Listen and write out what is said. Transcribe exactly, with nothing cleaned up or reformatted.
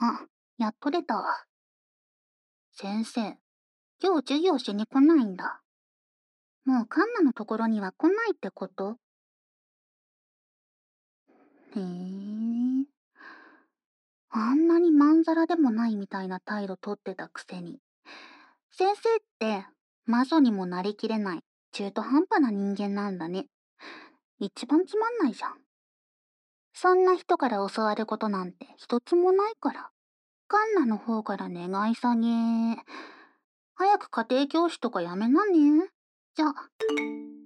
あ、やっと出たわ。先生、今日授業しに来ないんだ。もうカンナのところには来ないってこと？へえ。あんなにまんざらでもないみたいな態度とってたくせに。先生って魔女にもなりきれない中途半端な人間なんだね。一番つまんないじゃん。そんな人から教わることなんて一つもないから。カンナの方から願い下げ。早く家庭教師とかやめなね。じゃ。